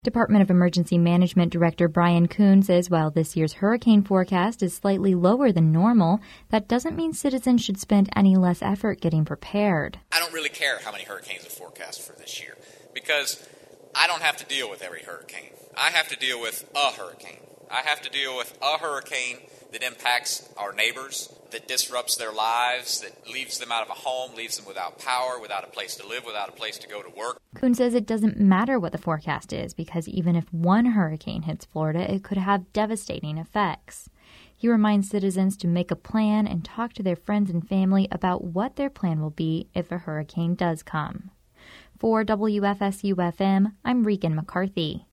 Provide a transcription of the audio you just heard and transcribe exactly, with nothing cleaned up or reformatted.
Department of Emergency Management Director Brian Kuhn says while this year's hurricane forecast is slightly lower than normal, that doesn't mean citizens should spend any less effort getting prepared. I don't really care how many hurricanes are forecast for this year because I don't have to deal with every hurricane. I have to deal with a hurricane. I have to deal with a hurricane that impacts our neighbors, that disrupts their lives, that leaves them out of a home, leaves them without power, without a place to live, without a place to go to work. Kuhn says it doesn't matter what the forecast is because even if one hurricane hits Florida, it could have devastating effects. He reminds citizens to make a plan and talk to their friends and family about what their plan will be if a hurricane does come. For W F S U F M, I'm Regan McCarthy.